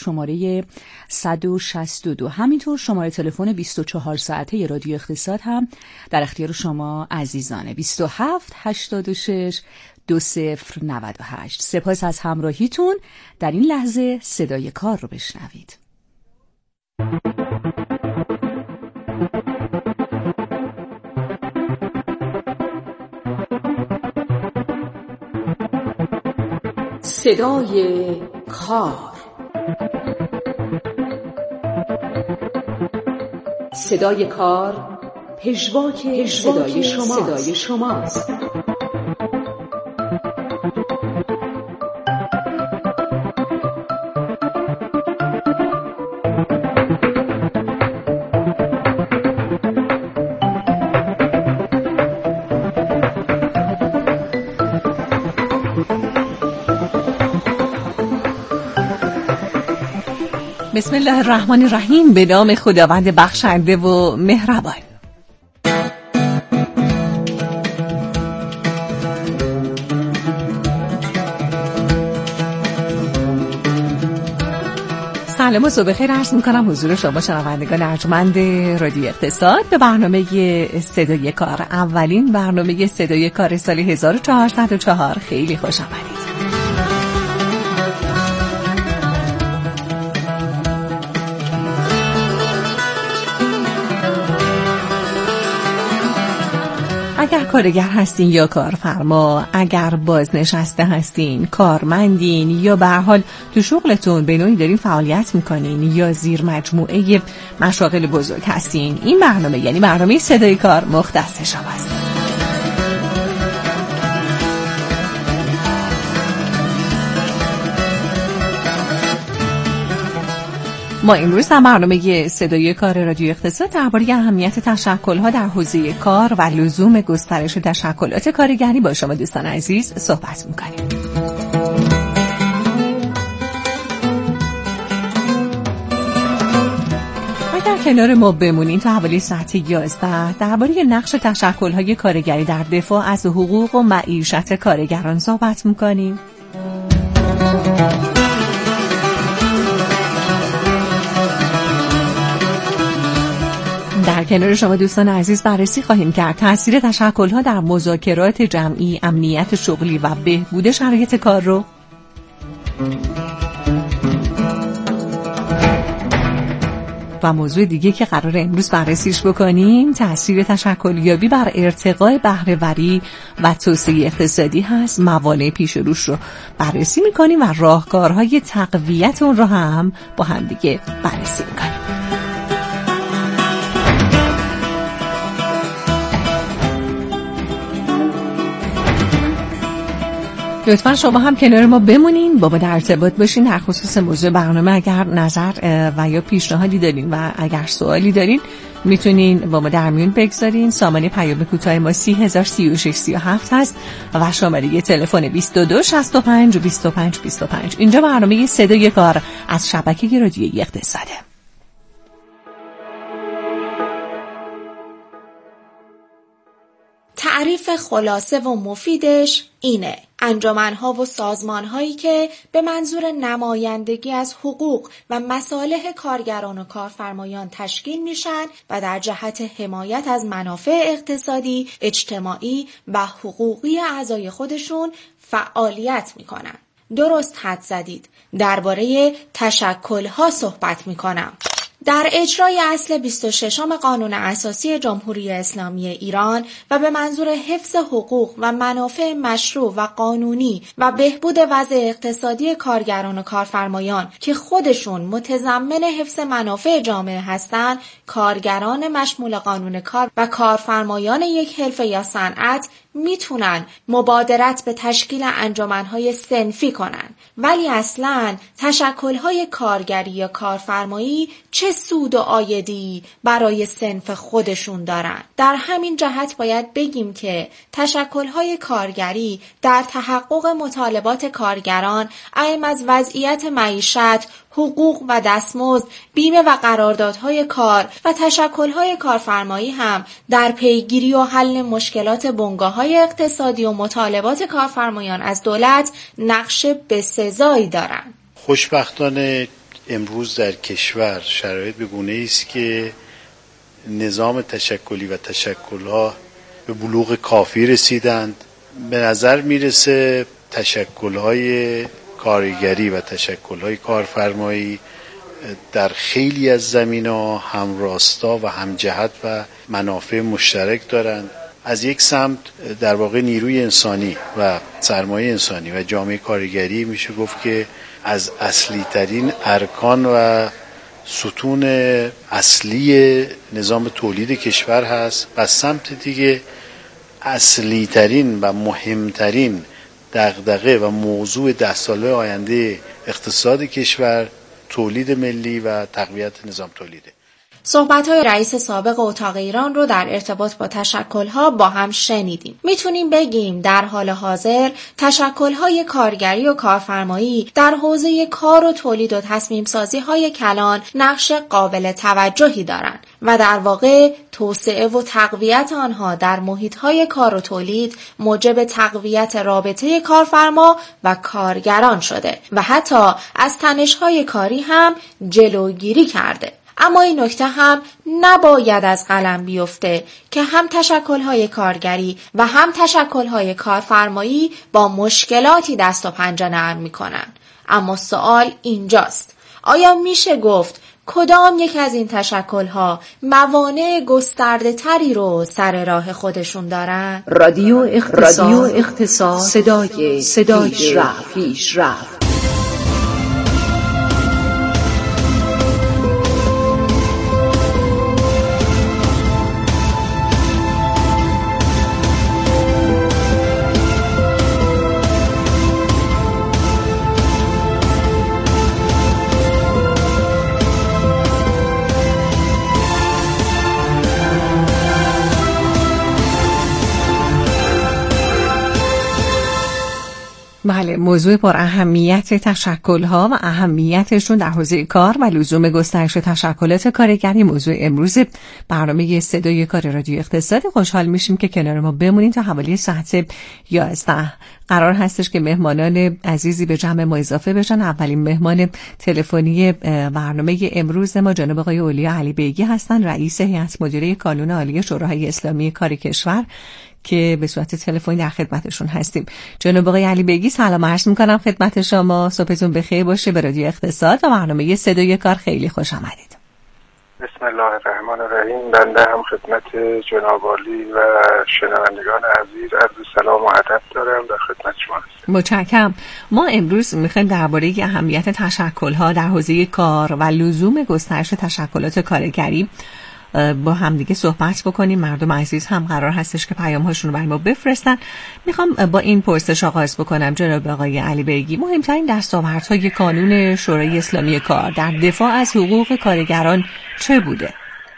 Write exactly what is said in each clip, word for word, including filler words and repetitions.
شماره صد و شصت و دو. همینطور شماره تلفن بیست و چهار ساعته رادیو اقتصاد هم در اختیار شما عزیزانه، بیست و هفت هشتاد و شش دو صفر نود و هشت. سپاس از همراهیتون. در این لحظه صدای کار رو بشنوید. صدای کار. صدای کار پژواک صدای شما صدای شماست. بسم الله الرحمن الرحیم. به نام خداوند بخشنده و مهربان. سلام و صبح خیر عرض میکنم حضور شما شنوندگان ارجمند رادیو اقتصاد به برنامه صدای کار، اولین برنامه صدای کار سال هزار و چهارصد و چهار. خیلی خوش آمدید. اگر کارگر هستین یا کارفرما، اگر بازنشسته هستین، کارمندین یا به هر حال تو شغلتون به نوعی دارین فعالیت میکنین یا زیر مجموعه مشاغل بزرگ هستین، این برنامه یعنی برنامه صدای کار مختص شماست. ما امروز در برنامه صدای کار رادیو اقتصاد درباره اهمیت تشکل‌ها در حوزه کار و لزوم گسترش تشکلات کارگری با شما دوستان عزیز صحبت می‌کنیم. اگر کنار ما بمونین تا حوالی ساعت یازده درباره نقش تشکل‌های کارگری در دفاع از حقوق و معیشت کارگران صحبت می‌کنیم. در کنار شما دوستان عزیز بررسی خواهیم کرد تأثیر تشکل‌ها در مذاکرات جمعی، امنیت شغلی و بهبود شرایط کار رو. و موضوع دیگه که قرار امروز بررسیش بکنیم تأثیر تشکلیابی بر ارتقاء بهره‌وری و توسعه اقتصادی هست. موانع پیش روش رو بررسی می‌کنیم و راهکارهای تقویت اون رو هم با هم دیگه بررسی می‌کنیم. لطفا شما هم کنار ما بمونین، با ما در ارتباط باشین در خصوص موضوع برنامه. اگر نظر و یا پیشنهادی دارین و اگر سوالی دارین میتونین با ما در میون بگذارین. سامانه پیام کوتاه ما سی هزار سی و شش سی و هفت هست و شماره تلفن بیست و دو شصت و پنج بیست و پنج بیست و پنج. اینجا برنامه صدای کار از شبکه رادیویی اقتصاده. تعریف خلاصه و مفیدش اینه: انجمن‌ها و سازمان‌هایی که به منظور نمایندگی از حقوق و مصالح کارگران و کارفرمایان تشکیل میشن و در جهت حمایت از منافع اقتصادی، اجتماعی و حقوقی اعضای خودشون فعالیت میکنن. درست حد زدید. درباره تشکل‌ها صحبت میکنم. در اجرای اصل بیست و ششم قانون اساسی جمهوری اسلامی ایران و به منظور حفظ حقوق و منافع مشروع و قانونی و بهبود وضع اقتصادی کارگران و کارفرمایان که خودشون متضمن حفظ منافع جامعه هستند، کارگران مشمول قانون کار و کارفرمایان یک حرفه یا صنعت میتونن مبادرت به تشکیل انجمن‌های صنفی کنن. ولی اصلاً تشکل‌های کارگری یا کارفرمایی چه سود و عایدی برای صنف خودشون دارن؟ در همین جهت باید بگیم که تشکل‌های کارگری در تحقق مطالبات کارگران اعم از وضعیت معیشت، حقوق و دستمزد، بیمه و قراردادهای کار و تشکل‌های کارفرمایی هم در پیگیری و حل مشکلات بنگاه‌های اقتصادی و مطالبات کارفرمایان از دولت نقش بسزایی دارند. خوشبختانه امروز در کشور شرایط به گونه‌ای است که نظام تشکلی و تشکل‌ها به بلوغ کافی رسیدند. به نظر میرسه تشکل‌های کارگری و تشکل‌های کارفرمایی در خیلی از زمینه‌ها هم راستا و هم جهت و منافع مشترک دارند. از یک سمت در واقع نیروی انسانی و سرمایه انسانی و جامعه کارگری میشه گفت که از اصلی ترین ارکان و ستون اصلی نظام تولید کشور هست و سمت دیگه اصلی ترین و مهمترین دغدغه و موضوع ده ساله آینده اقتصاد کشور تولید ملی و تقویت نظام تولیده. صحبت‌های رئیس سابق اتاق ایران رو در ارتباط با تشکل‌ها با هم شنیدیم. میتونیم بگیم در حال حاضر تشکل‌های کارگری و کارفرمایی در حوزه کار و تولید و تصمیم سازی‌های کلان نقش قابل توجهی دارند و در واقع توسعه و تقویت آنها در محیط‌های کار و تولید موجب تقویت رابطه کارفرما و کارگران شده و حتی از تنش‌های کاری هم جلوگیری کرده. اما این نکته هم نباید از قلم بیفته که هم تشکل‌های کارگری و هم تشکل‌های کارفرمایی با مشکلاتی دست و پنجه نرم می‌کنن. اما سوال اینجاست: آیا میشه گفت کدام یک از این تشکل‌ها موانع گسترده تری رو سر راه خودشون دارن؟ رادیو اقتصاد, رادیو اقتصاد صدای صدای پیشرفت پیشرفت. بله، موضوع پر اهمیت تشکل‌ها و اهمیتشون در حوزه کار و لزوم گسترش تشکلات کارگری موضوع امروز برنامه صدای کار رادیو اقتصادی. خوشحال میشیم که کنار ما بمونید تا حوالی ساعت یازده. قرار هستش که مهمانان عزیزی به جمع ما اضافه بشن. اولین مهمان تلفنی برنامه امروز ما جناب آقای اولیا علی بیگی هستن، رئیس هیئت مدیره کانون عالی شورای اسلامی کار کشور که به صورت تلفنی در خدمتشون هستیم. جناب آقای علی بیگی سلام عرض می‌کنم خدمت شما. صبحتون بخیر باشه. به رادیو اقتصاد و برنامه صدای کار خیلی خوش آمدید. بسم الله الرحمن الرحیم. بنده هم خدمت جناب عالی و شنوندگان عزیز عرض سلام و ادب دارم، در خدمت شما هستم. متشکرم. ما امروز می‌خوایم درباره اهمیت تشکل‌ها در حوزه کار و لزوم گسترش تشکلات کارگری با هم دیگه صحبت بکنیم. مردم عزیز هم قرار هستش که پیام‌هاشون رو برای ما بفرستن. میخوام با این پرسش آغاز بکنم جناب آقای علی بیگی، مهمترین دستاوردهای کانون شورای اسلامی کار در دفاع از حقوق کارگران چه بوده؟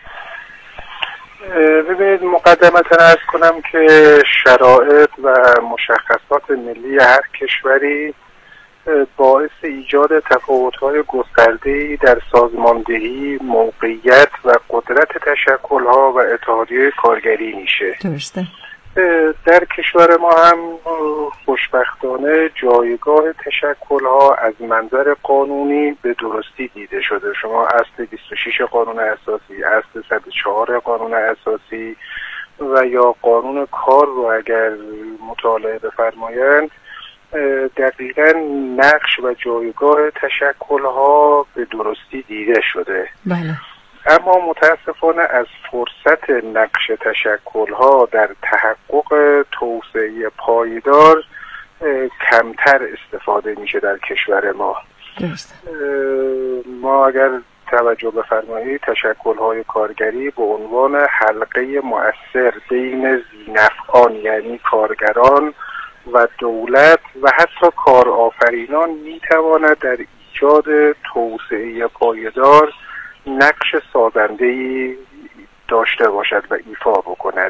ببینید، مقدمتاً عرض کنم که شرایط و مشخصات ملی هر کشوری باعث ایجاد تفاوت‌های گسترده‌ای در سازماندهی، موقعیت و قدرت تشکل‌ها و اتحادیه کارگری میشه. درسته. در کشور ما هم خوشبختانه جایگاه تشکل‌ها از منظر قانونی به درستی دیده شده. شما اصل بیست و شش قانون اساسی، اصل صد و چهار قانون اساسی و یا قانون کار رو اگر مطالعه بفرمایند، دقیقاً نقش و جایگاه تشکل‌ها به درستی دیده شده. بله. اما متاسفانه از فرصت نقش تشکل‌ها در تحقق توسعه پایدار کمتر استفاده میشه در کشور ما. درسته. ما اگر توجه بفرمایید، تشکل‌های کارگری به عنوان حلقه مؤثر بین ذی‌نفعان یعنی کارگران و دولت و حتی کارآفرینان میتواند در ایجاد توسعه پایدار نقش سازنده‌ای داشته باشد و ایفا بکند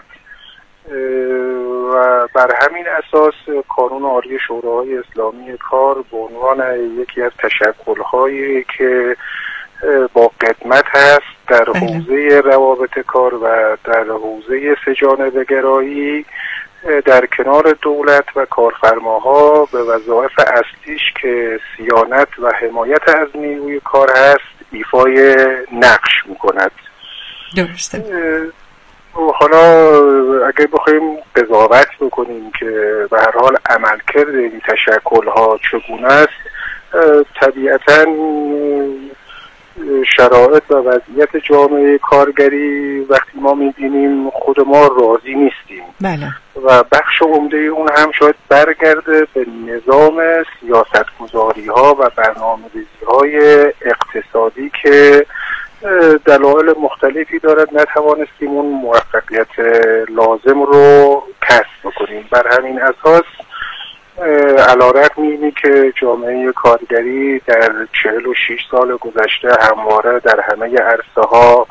و بر همین اساس کانون عالی شورای اسلامی کار به عنوان یکی از تشکل‌هایی که با قدمت هست در حوزه روابط کار و در حوزه سه‌جانبه گرایی در کنار دولت و کارفرماها به وظایف اصلیش که صیانت و حمایت از نیروی کار هست ایفای نقش میکند. درسته. حالا اگر بخوایم قضاوت بکنیم که به هر حال عملکرد این تشکل‌ها چگونه است، طبیعتاً شرایط و وضعیت جامعه کارگری وقتی ما می‌بینیم خود ما راضی نیستیم. بله. و بخش عمده اون هم شاید برگرده به نظام سیاستگذاری‌ها و برنامه‌ریزی‌های اقتصادی که دلایل مختلفی دارد نتوانستیم اون موفقیت لازم رو کسب بکنیم. بر همین اساس علارغم اینه که جامعه کارگری در چهل و شش سال گذشته همواره در همه عرصه‌ها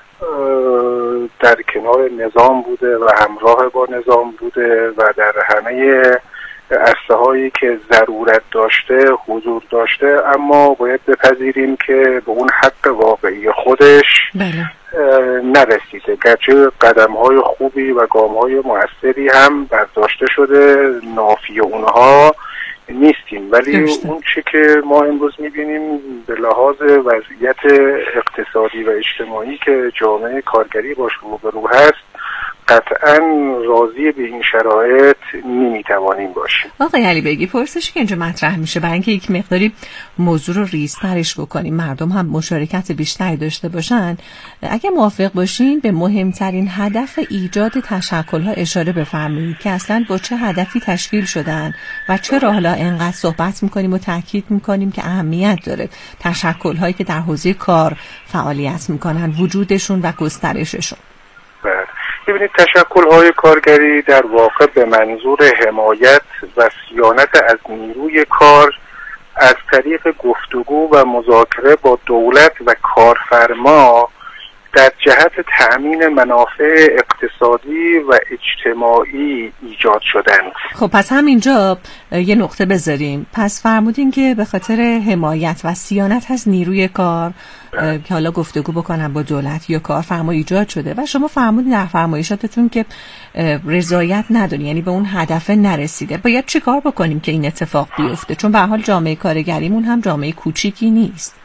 در کنار نظام بوده و همراه با نظام بوده و در همه عرصه هایی که ضرورت داشته حضور داشته، اما باید بپذیریم که به اون حق واقعی خودش بله. نرسیده، گرچه قدم های خوبی و گام های مؤثری هم برداشته شده، نافی اونها نیستیم، ولی درسته. اون چی که ما امروز میبینیم به لحاظ وضعیت اقتصادی و اجتماعی که جامعه کارگری باش روبرو هست قطعاً راضی به این شرایط نمیتوانیم باشیم. آقای علی بگی، پرسشی که اینجا مطرح میشه برای اینکه یک مقداری موضوع رو ریزترش بکنیم، مردم هم مشارکت بیشتری داشته باشن، اگه موافق باشین به مهمترین هدف ایجاد تشکل‌ها اشاره بفرمایید که اصلاً با چه هدفی تشکیل شدن و چرا حالا اینقدر صحبت میکنیم و تاکید میکنیم که اهمیت داره تشکل‌هایی که در حوزه کار فعالیت میکنن وجودشون و گسترششون. ببینید، تشکل‌های کارگری در واقع به منظور حمایت و صیانت از نیروی کار از طریق گفتگو و مذاکره با دولت و کارفرما در جهت تأمین منافع اقتصادی و اجتماعی ایجاد شدند. خب پس همینجا یه نقطه بذاریم. پس فرمودین که به خاطر حمایت و صیانت از نیروی کار که حالا گفتگو بکنن با دولت یا کارفرما ایجاد شده و شما فرمودین در فرمایشاتتون که رضایت ندارین، یعنی به اون هدف نرسیده. باید چه کار بکنیم که این اتفاق بیفته؟ چون به هر حال جامعه کارگریمون هم جامعه کوچیکی نیست.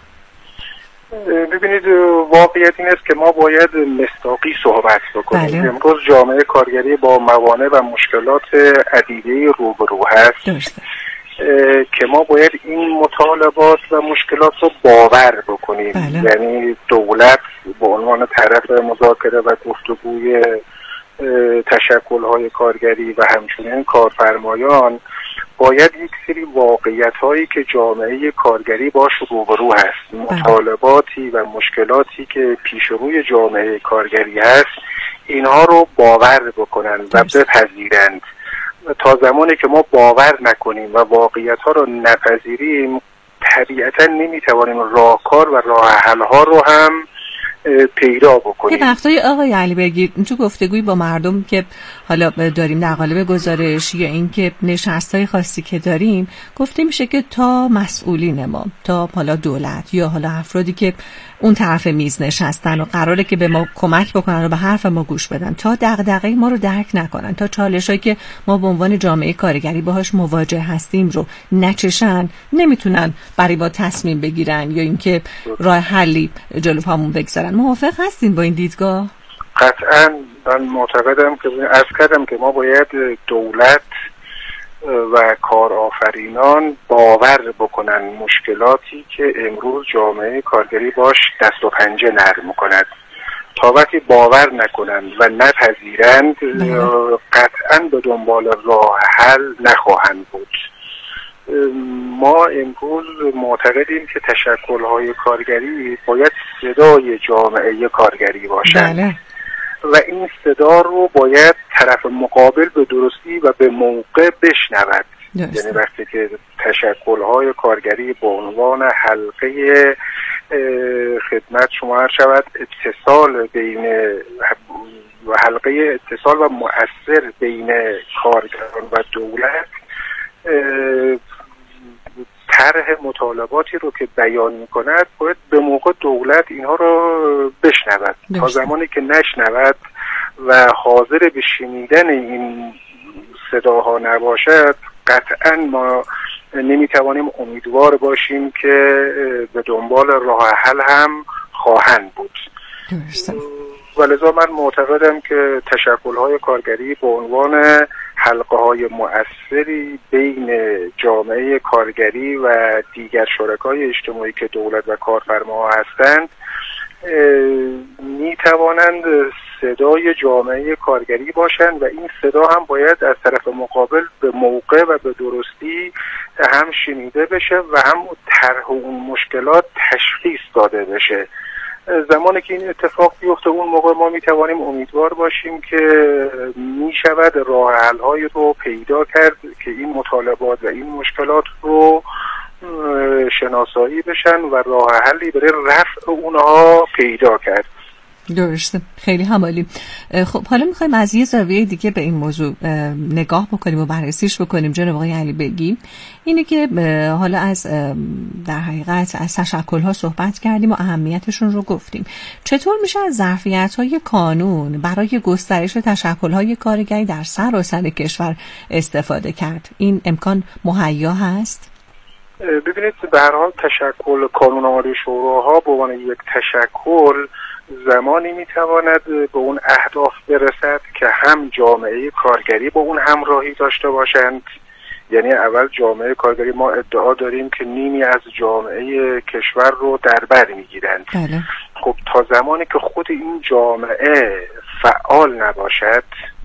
ببینید، واقعیت این است که ما باید مصداقی صحبت بکنیم. بله. امروز جامعه کارگری با موانع و مشکلات عدیده روبرو هست. درسته. که ما باید این مطالبات و مشکلات رو باور بکنیم. بله. یعنی دولت به عنوان طرف مذاکره و گفتگوی تشکل‌های کارگری و همچنین کارفرمایان باید یک سری واقعیت هایی که جامعه کارگری باش روبرو هست، مطالباتی و مشکلاتی که پیش روی جامعه کارگری هست، اینها رو باور بکنن و بپذیرند. تا زمانی که ما باور نکنیم و واقعیت ها رو نپذیریم، طبیعتا نمیتوانیم راهکار و راه حل ها رو هم پیدا بکنیم. یه وقتایی آقای علی بگید تو گفتگوی با مردم که حالا داریم در قالب گزارش یا این که نشستای خاصی که داریم، گفته میشه که تا مسئولین ما، تا حالا دولت یا حالا افرادی که اون طرف میز نشستن و قراره که به ما کمک بکنن و به حرف ما گوش بدن، تا دغدغه ما رو درک نکنن، تا چالشایی که ما به عنوان جامعه کارگری باهاش مواجه هستیم رو نچشن، نمیتونن برای ما تصمیم بگیرن یا اینکه راه حلی جلو پامون بگذارن. موافق هستین با این دیدگاه؟ قطعاً من معتقدم که از کردم که ما باید دولت و کارآفرینان باور بکنن مشکلاتی که امروز جامعه کارگری باش دست و پنجه نرم کند. تا وقتی باور نکنند و نپذیرند قطعاً به دنبال راه حل نخواهند بود. ما امروز معتقدیم که تشکل‌های کارگری باید صدای جامعه کارگری باشند. بله. و این صدا رو باید طرف مقابل به درستی و به موقع بشنود. یعنی وقتی که تشکل‌های کارگری به عنوان حلقه خدمت شما هر شود اتصال بین و حلقه اتصال و مؤثر بین کارگران و دولت طرح مطالباتی رو که بیان می‌کند باید به موقع دولت اینها رو بشنود. تا زمانی که نشنود و حاضر به شنیدن این صداها نباشد قطعا ما نمیتوانیم امیدوار باشیم که به دنبال راه حل هم خواهند بود. درسته. ولذا من معتقدم که تشکل‌های کارگری به عنوان حلقه‌های مؤثری بین جامعه کارگری و دیگر شرکای اجتماعی که دولت و کارفرماها هستند می توانند صدای جامعه کارگری باشند و این صدا هم باید از طرف مقابل به موقع و به درستی هم شنیده بشه و هم طرح اون مشکلات تشخیص داده بشه. زمانی که این اتفاق بیفته اون موقع ما می توانیم امیدوار باشیم که می شود راه حل‌هایی رو پیدا کرد که این مطالبات و این مشکلات رو شناسایی بشن و راه حلی برای رفع اونها پیدا کرد. درسته، خیلی همالی. خب حالا میخوایم از یه زاویه دیگه به این موضوع نگاه بکنیم و بررسیش بکنیم. جناب آقای علی بگیم اینه که حالا از در حقیقت از تشکل‌ها صحبت کردیم و اهمیتشون رو گفتیم. چطور میشه از ظرفیت‌های قانون برای گسترش تشکل‌های کارگری در سراسر کشور استفاده کرد؟ این امکان مهیا هست؟ ببینید به هر حال تشکل قانون‌آماده شوراها به عنوان یک تشکل زمانی میتواند به اون اهداف برسد که هم جامعه کارگری با اون همراهی داشته باشند. یعنی اول جامعه کارگری ما ادعا داریم که نیمی از جامعه کشور رو در بر میگیرند. بله. خب تا زمانی که خود این جامعه فعال نباشد،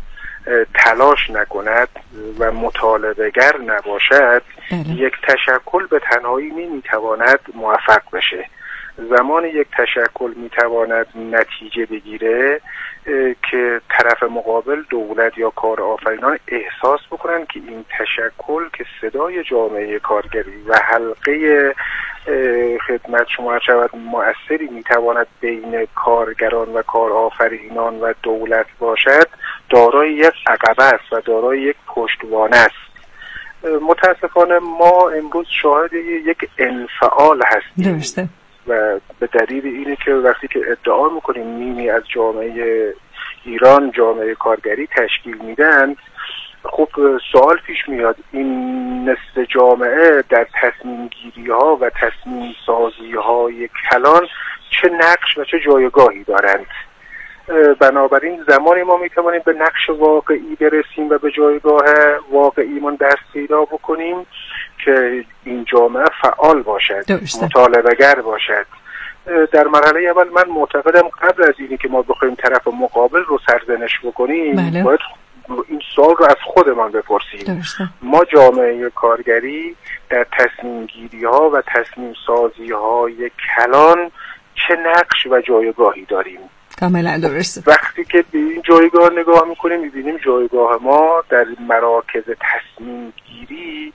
تلاش نکند و مطالبه‌گر نباشد، بله. یک تشکل به تنهایی نمیتواند موفق بشه. زمان یک تشکل میتواند نتیجه بگیره که طرف مقابل دولت یا کارآفرینان احساس بکنن که این تشکل که صدای جامعه کارگری و حلقه خدمت شما شود مؤثری میتواند بین کارگران و کارآفرینان و دولت باشد، دارای یک عقبه است و دارای یک پشتوانه است. متاسفانه ما امروز شاهد یک انفعال هستیم. درسته. و به دلیل اینه که وقتی که ادعا میکنیم نیمی از جامعه ایران جامعه کارگری تشکیل میدن، خب سوال پیش میاد این نصف جامعه در تصمیم گیری ها و تصمیم سازی های کلان چه نقش و چه جایگاهی دارند. بنابراین زمانی ما میتوانیم به نقش واقعی برسیم و به جایگاه واقعیمون دست پیدا بکنیم که این جامعه فعال باشد، مطالبه‌گر باشد. در مرحله اول من معتقدم قبل از اینی که ما بخوایم طرف مقابل رو سرزنش بکنیم، بله. باید این سوال رو از خودمان بپرسیم. درسته. ما جامعه کارگری در تصمیم گیری ها و تصمیم سازی های کلان چه نقش و جایگاهی داریم؟ کاملا درسته. وقتی که به این جایگاه نگاه میکنیم میبینیم جایگاه ما در مراکز تصمیم گیری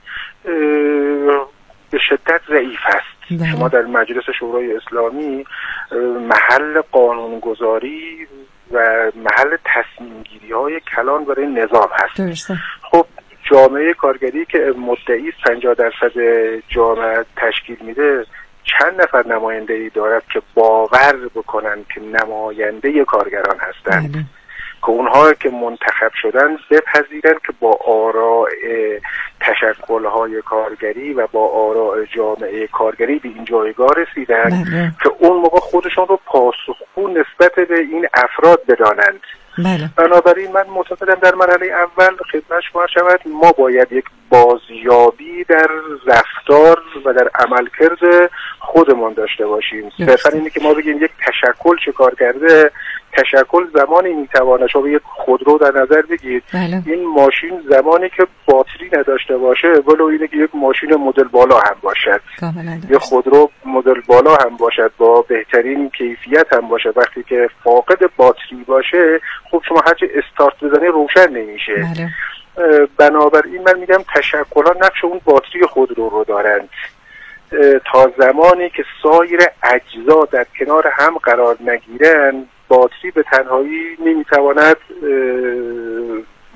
به شدت ضعیف است. ده. شما در مجلس شورای اسلامی محل قانونگذاری و محل تصمیم گیری های کلان برای نظام هست. درسته. خب جامعه کارگری که مدعی پنجاه درصد جامعه تشکیل میده چند نفر نماینده ای دارد که باور بکنن که نماینده کارگران هستند؟ بله. که اونها که منتخب شدن بپذیرن که با آراء تشکل‌های کارگری و با آراء جامعه کارگری به این جایگاه رسیدن. بله. که اون موقع خودشون رو پاسخگو نسبت به این افراد بدانند. بله. بنابراین من معتقدم در مرحله اول خدمت شما شود ما باید یک بازیابی در رفتار و در عملکرد خودمان داشته باشیم. صرفا اینه که ما بگیم یک تشکل چه کار کرده. تشکل زمانی میتواند، شما یک خودرو در نظر بگید. بله. این ماشین زمانی که باتری نداشته باشه ولو اینه که یک ماشین مدل بالا هم باشد، یک خودرو مدل بالا هم باشد با بهترین کیفیت هم باشه، وقتی که فاقد باتری باشه خب شما هرچی استارت بزنی روشن نمیشه. بله. بنابراین من میگم تشکل‌ها نقش اون باتری خودرو رو دارند. تا زمانی که سایر اجزا در کنار هم قرار نگیرن باتری به تنهایی نمیتواند مؤثر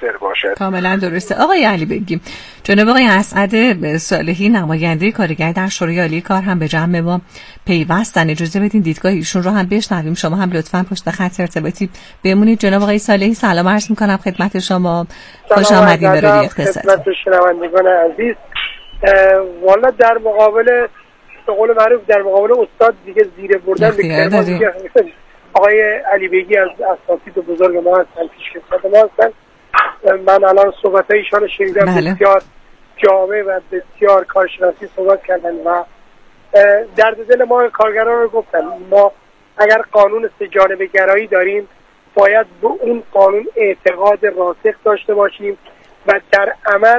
مؤثر باشد. کاملا درسته. آقای علی بیگی، جناب آقای اسعد صالحی نماینده کارگری در شورای عالی کار هم به جمع ما پیوستن. اجازه بدین دیدگاه ایشون رو هم بشنویم. شما هم لطفاً پشت خط ارتباطی بمونید. جناب آقای صالحی سلام عرض می‌کنم خدمت شما. خوش آمدید به رادیو اقتصاد. خدمت شنوندگان عزیز. والا در مقابل به قول معروف در مقابل استاد دیگه زیر بردن دیگه آقای علی بیگی از اساتید بزرگ ما هستن، پیشکسوت ما هستن. من الان صحبت‌های ایشان رو شنیدم. بله. بسیار جامع و بسیار کارشناسی صحبت کردن و درد دل ما کارگران رو گفتن. ما اگر قانون سه جانبه گرایی داریم باید به اون قانون اعتقاد راسخ داشته باشیم و در عمل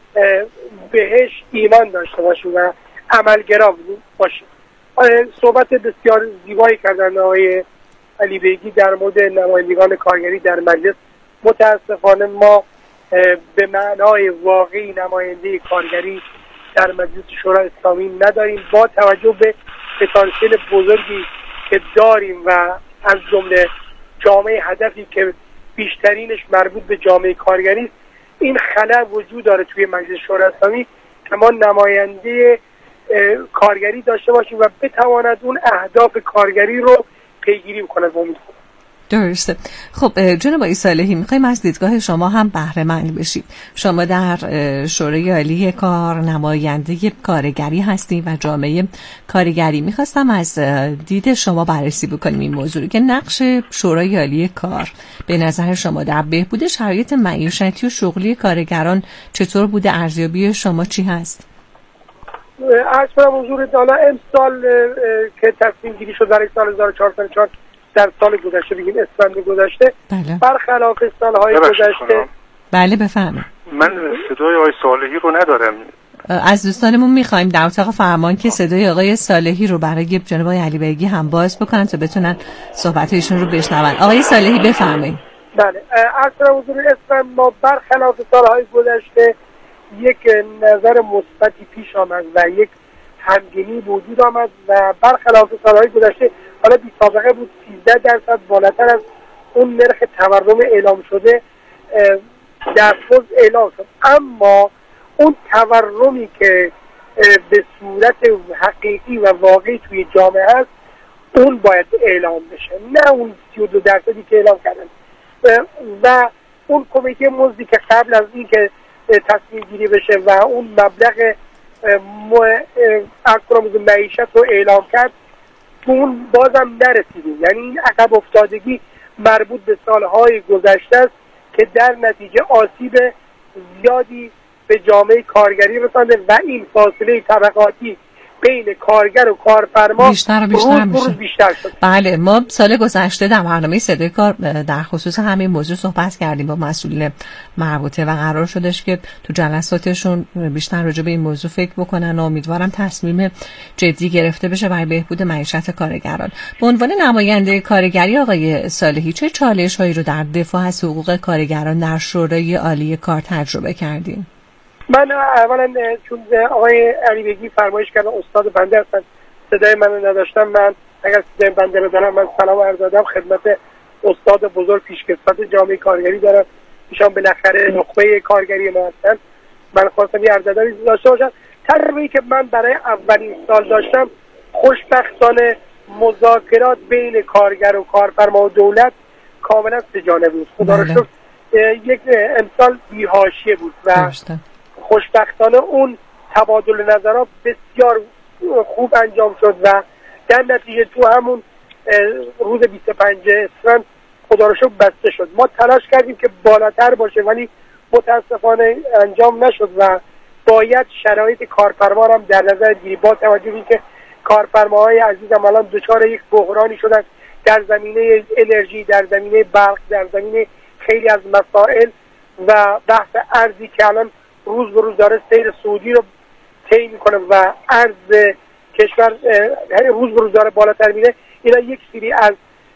بهش ایمان داشته باشیم و عملگرا باشیم. صحبت بسیار زیبایی کردن آقای علی بیگی در مورد نمایندگان کارگری در مجلس. متاسفانه ما به معنای واقعی نماینده کارگری در مجلس شورای اسلامی نداریم. با توجه به پتانسیل بزرگی که داریم و از جمله جامعه هدفی که بیشترینش مربوط به جامعه کارگری است، این خلأ وجود داره توی مجلس شورای اسلامی که ما نماینده کارگری داشته باشیم و بتواند اون اهداف کارگری رو پیگیری بکنه. درسته. خب جناب آقای صالحی، میخوایم از دیدگاه شما هم بهره مند بشیم. شما در شورای عالی کار نماینده کارگری هستید و جامعه کارگری. میخواستم از دید شما بررسی بکنیم این موضوع که نقش شورای عالی کار به نظر شما در بهبود شرایط معیشتی و شغلی کارگران چطور بوده؟ ارزیابی شما چی هست؟ عرض کنم حضور حالا امسال که تصمیم گیری شد برای سال هزار و چهارصد و چهار در سال گذشته، بگیم اسفند گذشته، بله. برخلاف سالهای گذشته. بله بفرمایید. من صدای آقای صالحی رو ندارم. از دوستانمون میخوایم در اتاق فرمان که صدای آقای صالحی رو برای جناب آقای علی بیگی هم باز بکنن تا بتونن صحبت‌هایشون رو بشنون. آقای صالحی بفرمایید. بله، اصلا حضور اسفند ما برخلاف سالهای گذشته یک نظر مثبتی پیش آمد و یک همگینی وجود آمد و برخلاف سالهای گذشته حالا بی سابقه بود سیزده درصد بالاتر از اون نرخ تورم اعلام شده در فوز اعلام شد. اما اون تورمی که به صورت حقیقی و واقعی توی جامعه هست اون باید اعلام بشه، نه اون سی و دو درصدی که اعلام کردن. و اون کمیته مزدی که قبل از این که تصمیم گیری بشه و اون مبلغ اکرامز معیشت رو اعلام کرد تو اون بازم نرسیدیم. یعنی این عقب افتادگی مربوط به سالهای گذشته است که در نتیجه آسیب زیادی به جامعه کارگری رسانده و این فاصله طبقاتی بین کارگر و کارفرما بیشتر و بیشتر روز روز بیشتر شد. بله، ما سال گذشته در برنامه صدای کار در خصوص همین موضوع صحبت کردیم با مسئولین مربوطه و قرار شدش که تو جلساتشون بیشتر راجع به این موضوع فکر بکنن و امیدوارم تصمیم جدی گرفته بشه برای بهبود معیشت کارگران. به عنوان نماینده کارگری آقای صالحی چه چالش‌هایی رو در دفاع از حقوق کارگران در شورای عالی کار تجربه کردیم؟ من اولا چون آقای علی بیگی فرمایش کردن استاد بنده هستن، صدای منو نداشتم. من اگر صدای بنده رو دارم من سلام عرض دادم خدمت استاد بزرگ پیشکسوت جامعه کارگری دارم. ایشان بالاخره نخبه کارگری ما هستن. من خواستم یه عرضداری داشته باشم. تجربه‌ای که من برای اولین سال داشتم خوشبختانه مذاکرات بین کارگر و کارفرما و دولت کاملا سه‌جانبه بود. خدا رو شکر یک امسال بی‌حاشیه بود و داشته. خوشبختانه اون تبادل نظرات بسیار خوب انجام شد و در نتیجه تو همون روز بیست و پنجم اسفند خدا رو شکر بسته شد. ما تلاش کردیم که بالاتر باشه ولی متاسفانه انجام نشد و باید شرایط کارفرما هم در نظر گیری با توجه به اینکه کارفرماهای عزیزم الان دچار یک بحرانی شدن در زمینه انرژی، در زمینه برق، در زمینه خیلی از مسائل و بحث ارزی که الان روز به روز داره سیر سعودی رو طی میکنه و ارز کشور روز به روز داره بالاتر میره. اینا یک سری از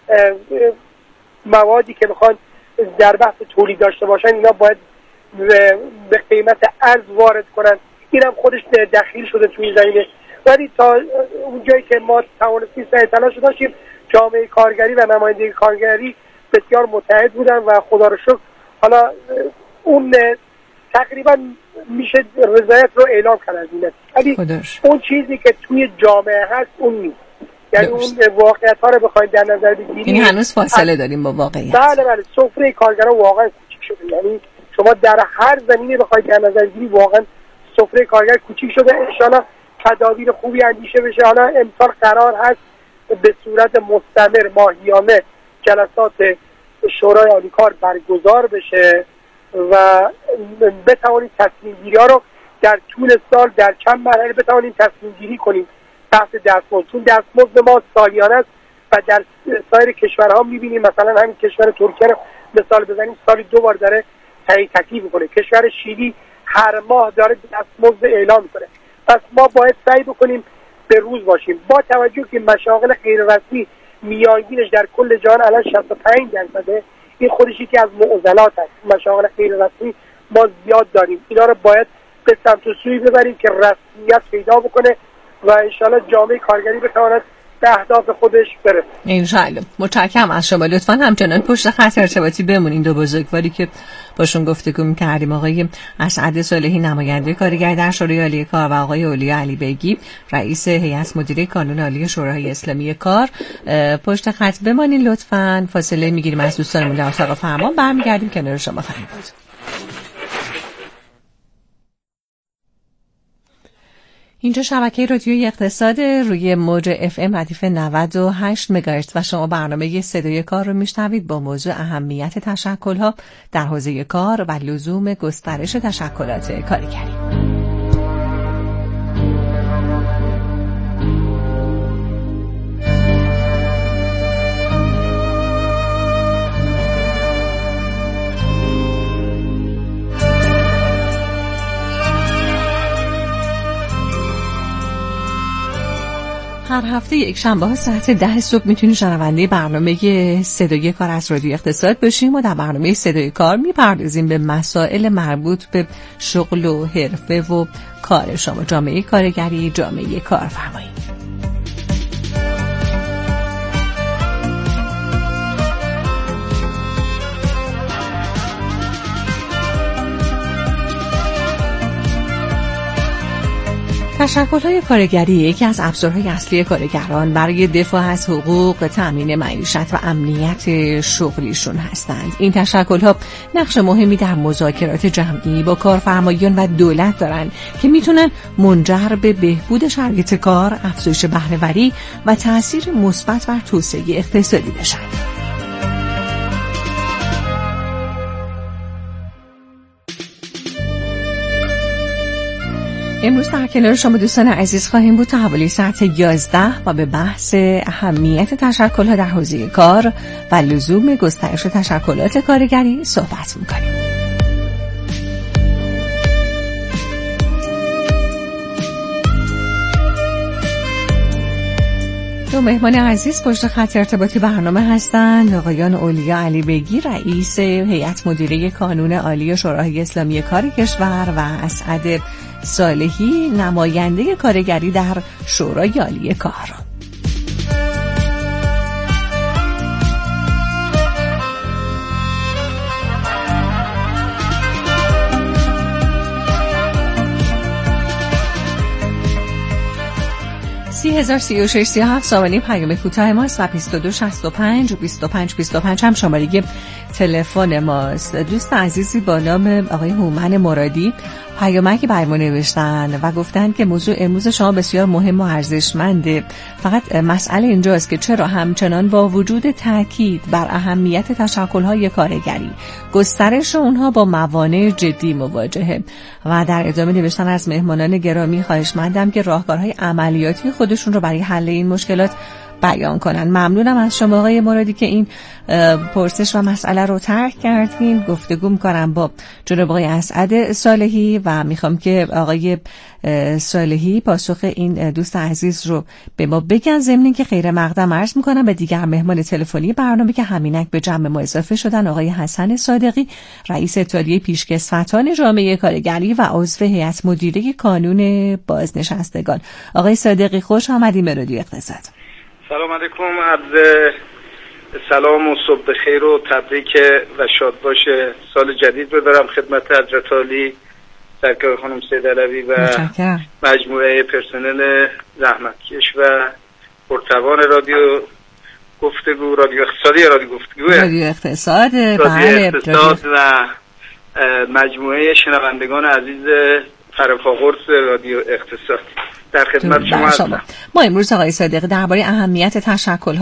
موادی که میخوان در بحث تولید داشته باشن اینا باید به قیمت ارز وارد کنن. اینم خودش دخیل شده توی این زمینه. ولی تا اون جایی که ما توانستیم سعی تلاش داشتیم، جامعه کارگری و نمایندگی کارگری بسیار متحد بودن و خدا رو شکر حالا اون تقریبا میشه رضایت رو اعلام کرد از این، ولی اون چیزی که توی جامعه هست اون نیست. یعنی اون واقعیت ها رو بخواید در نظر بگیرید، یعنی هنوز فاصله داریم با واقعیت. بله بله، سفره کارگران واقعا کوچیک شده. یعنی شما در هر زمینه بخواید در نظر بگیرید واقعا سفره کارگر کوچیک شده. ان شاءالله تدابیر خوبی اندیشه بشه. حالا امسال قرار هست به صورت مستمر ماهیانه جلسات شورای عالی کار برگزار بشه و بتوانید تصمیم گیری ها رو در طول سال در چند مرحله بتوانید تصمیم گیری کنیم. بحث دستمزد، چون دستمزد ما سالیانه است و در سایر کشورها می‌بینیم، مثلا همین کشور ترکیه رو مثال بزنیم سالی دو بار داره تعیین تکلیف می‌کنه. کشور شیلی هر ماه داره دستمزد اعلام می‌کنه. پس ما باید سعی بکنیم به روز باشیم. با توجه که مشاغل غیر رسمی میانگینش در کل جهان الان شصت و پنج درصده، این خودش یکی از معضلات است. مشاغل غیر رسمی ما زیاد داریم. اینا رو باید به سمت و سوی ببریم که رسمیت پیدا بکنه و انشالله جامعه کارگری بتواند به اهداف خودش برسه. انشالله. متشکرم از شما. لطفاً همچنان پشت خط ارتباطی بمونین. دو بزرگواری که باشون گفتگو می‌کردیم، آقای اسعد صالحی نماینده کارگر در شورای عالی کار و آقای اولیا علی بیگی رئیس هیئت مدیره کانون عالی شورای اسلامی کار، پشت خط بمانین لطفاً. فاصله می‌گیریم از دوستانمون در اتاق فرمان، برمیگردیم کنار شما. فرمایید. اینجا شبکه رادیوی اقتصاد روی موج اف ام ردیف نود و هشت مگاهرتز و شما برنامه صدای کار رو میشنوید با موضوع اهمیت تشکل‌ها در حوزه کار و لزوم گسترش تشکلات کارگری. هر هفته یک شنبه ها ساعت ده صبح میتونید شنونده برنامه صدای کار از رادیو اقتصاد بشیم و در برنامه صدای کار میپردازیم به مسائل مربوط به شغل و حرفه و کار شما، جامعه کارگری، جامعه کارفرمایی. تشکل‌های کارگری یکی از ابزارهای اصلی کارگران برای دفاع از حقوق، تأمین معیشت و امنیت شغلیشون هستند. این تشکل‌ها نقش مهمی در مذاکرات جمعی با کارفرمایان و دولت دارند که میتونن منجر به بهبود شرایط کار، افزایش بهره‌وری و تأثیر مثبت بر توسعه اقتصادی بشن. امروز در کنار شما دوستان عزیز خواهیم بود تا حوالی ساعت یازده و به بحث اهمیت تشکل‌ها در حوزه کار و لزوم گسترش تشکلات کارگری صحبت می‌کنیم. دو مهمان عزیز پشت خط ارتباطی برنامه هستند. آقایان اولیا علی بیگی رئیس هیئت مدیره کانون عالی شورای اسلامی کار کشور و اسعد صالحی نماینده کارگری در شورای عالی کار. سی هزار سی و شش سی و هفت سامانی پیام کوتاه ماست و بیست و دو شصت و پنج و بیست و پنج بیست و پنج هم شماره تلفن ماست. دوست عزیزی با نام آقای هومن مرادی پیامکی بر ما نوشتن و گفتن که موضوع امروز شما بسیار مهم و ارزشمنده، فقط مسئله اینجاست که چرا همچنان با وجود تاکید بر اهمیت تشکل‌های کارگری گسترش اونها با موانع جدی مواجهه. و در ادامه نوشتن از مهمانان گرامی خواهشمندم که راهکارهای عملیاتی خودشون رو برای حل این مشکلات بیان کنن. ممنونم از شما آقای مرادی که این پرسش و مسئله رو طرح کردین. گفتگو می‌کنم با جناب آقای اسعد صالحی و میخوام که آقای صالحی پاسخ این دوست عزیز رو به ما بگن، ضمن که خیر مقدم عرض می‌کنم به دیگر مهمان تلفنی برنامه که همینک به جمع ما اضافه شدن، آقای حسن صادقی رئیس اتحادیه پیشکسوتان جامعه کارگری و عضو هیئت مدیره کانون بازنشستگان. آقای صادقی خوش آمدید به رادیو اقتصاد. سلام علیکم. عرض سلام و صبح بخیر و تبریک و شاد باشه سال جدید بدارم خدمت حضرت عالی سرکار خانم سید علوی و مجموعه پرسنل زحمتکش و پرتوان رادیو گفتگو، رادیو اقتصادی، رادیو گفتگو، رادیو اقتصاد، رادیو اقتصاد و مجموعه شنوندگان عزیز فرفاقرس رادیو اقتصاد در خدمت شما هستم. ما امروز آقای صادقی درباره اهمیت تشکل‌ها